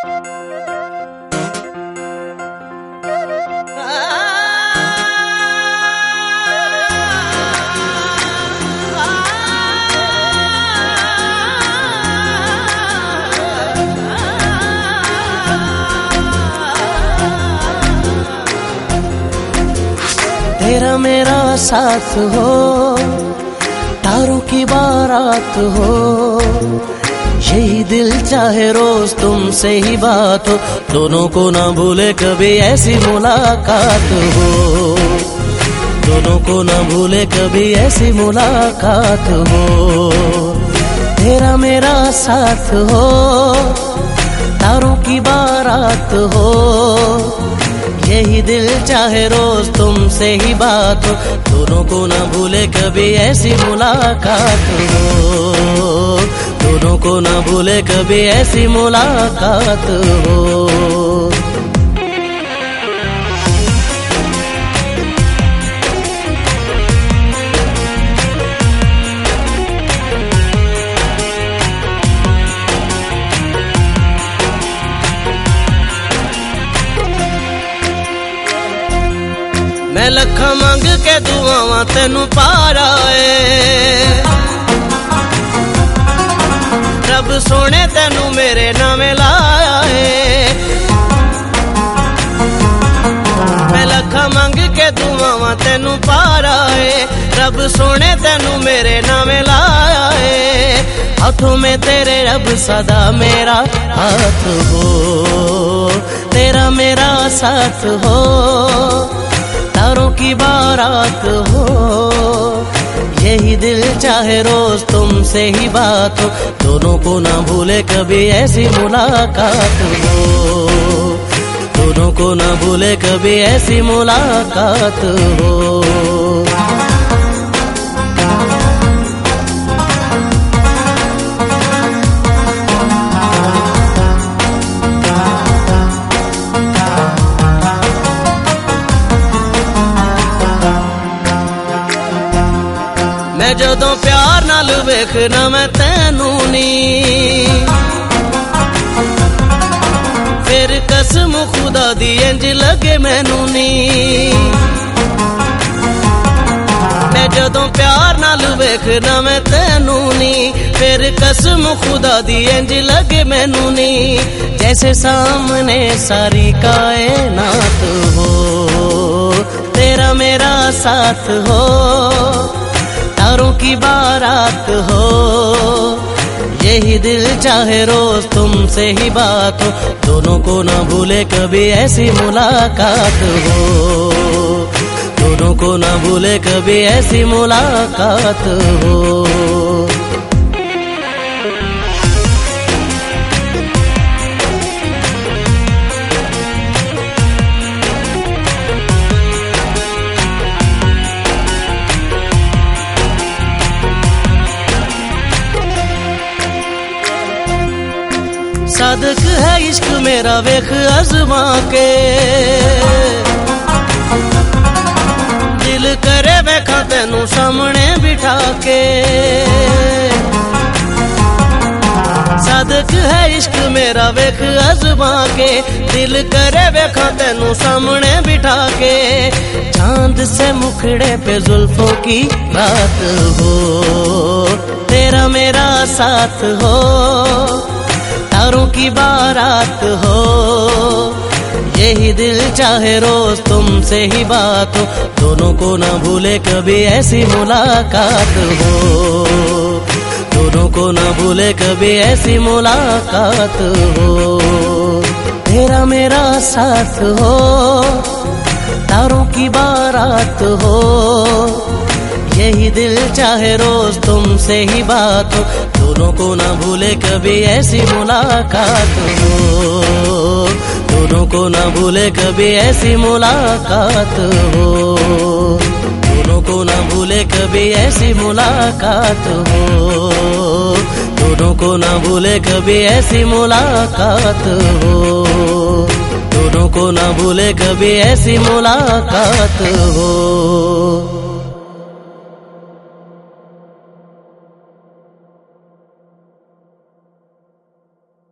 तेरा मेरा साथ हो, तारों की बारात हो, यही दिल चाहे रोज तुमसे ही बात हो, दोनों को ना भूले कभी ऐसी मुलाकात हो, दोनों को ना भूले कभी ऐसी मुलाकात हो। तेरा मेरा साथ हो, तारों की बारात हो, यही दिल चाहे रोज तुमसे ही बात हो, दोनों को ना भूले कभी ऐसी मुलाकात हो, दोनों को ना भूले कभी ऐसी मुलाकात हो। मैं लखा मंग के दुआवां तेनू पारा है, रब सोने तेनू मेरे नामे लाया है। मैं लखा मंग के दुआवां तेनू पारा है, रब सोने तेनू मेरे नामे लाया है। हाथों में तेरे रब सदा मेरा हाथ हो, तेरा मेरा साथ हो, तारों की बारात हो, यही दिल चाहे रोज तुमसे ही बात हो, दोनों को ना भूले कभी ऐसी मुलाकात हो, दोनों को ना भूले कभी ऐसी मुलाकात हो। मैं जदों प्यार नाल वेखना मैं तैनू नी, फिर कसम खुदा दी इंज लगे मैनू नी। मैं जदों प्यार नाल वेखना मैं तैनू नी, फिर कसम खुदा दी इंज लगे मैनू नी। जैसे सामने सारी कायनात हो, तेरा मेरा साथ हो, तारों की बारात हो, यही दिल चाहे रोज तुमसे ही बात हो, दोनों को ना भूले कभी ऐसी मुलाकात हो, दोनों को ना भूले कभी ऐसी मुलाकात हो। सादक है इश्क मेरा वेख अज़मा के, दिल करे वेखा तेनू सामने बिठा के। सादक है इश्क मेरा वेख अज़मा के, दिल करे वेखा तेनू सामने बिठा के। चांद से मुखड़े पे जुल्फों की रात हो, तेरा मेरा साथ हो, तारों की बारात हो, यही दिल चाहे रोज तुमसे ही बात हो, दोनों को ना भूले कभी ऐसी मुलाकात हो, दोनों को ना भूले कभी ऐसी मुलाकात हो। तेरा मेरा साथ हो, तारों की बारात हो, यही दिल चाहे रोज तुमसे ही बात हो, दोनों को ना भूले कभी ऐसी मुलाकात हो, दोनों को ना भूले कभी ऐसी मुलाकात हो, दोनों को ना भूले कभी ऐसी मुलाकात हो, दोनों को ना भूले कभी ऐसी मुलाकात हो, दोनों को ना भूले कभी ऐसी मुलाकात हो।